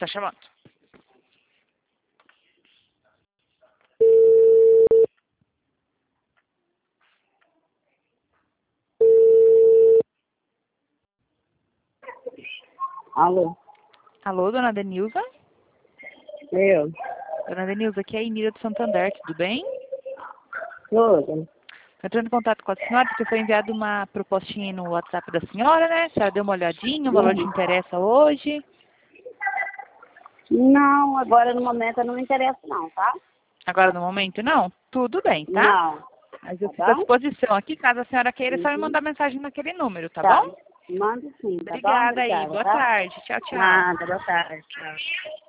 Tá chamando. Alô? Alô, dona Denilza? Eu? Dona Denilza, aqui é a Emília do Santander, tudo bem? Tudo? Estou entrando em contato com a senhora porque foi enviada uma propostinha no WhatsApp da senhora, né? A senhora deu uma olhadinha, o valor te interessa hoje? Não, agora no momento eu não me interesso não, tá? Agora no momento não? Tudo bem, tá? Não. Mas eu Tá fico à bom? disposição aqui, caso a senhora queira, é só me mandar mensagem naquele número, tá Tá. bom? Manda sim, tá bom? Obrigada aí, Obrigada, boa tá? tarde, tchau, tchau. Nada, boa tarde. Tchau.